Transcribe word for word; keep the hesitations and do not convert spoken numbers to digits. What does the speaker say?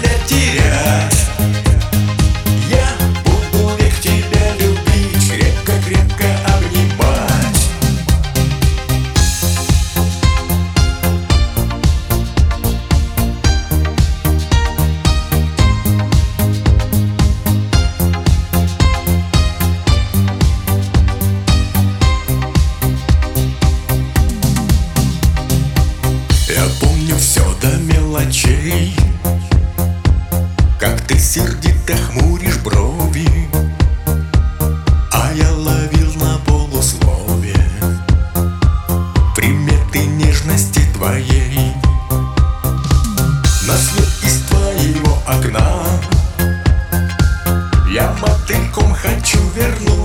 тебя терять. Я буду век тебя любить, крепко-крепко обнимать. Я помню все до мелочей, как ты сердито хмуришь брови, а я ловил на полуслове приметы нежности твоей. На свет из твоего окна я мотыльком хочу вернуть.